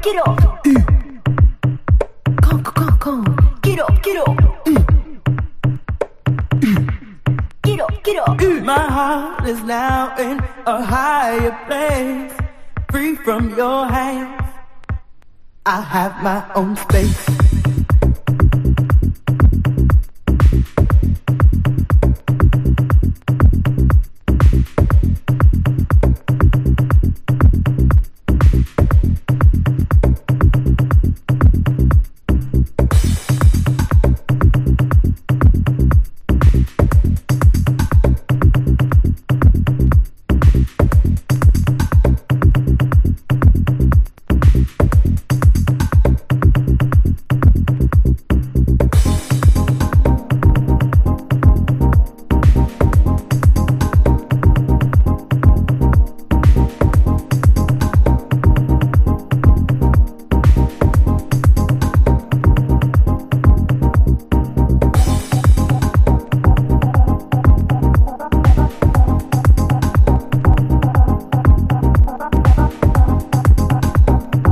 get up. Come, get up, get up. Get up. My heart is now in a higher place, free from your hands. I have my own space.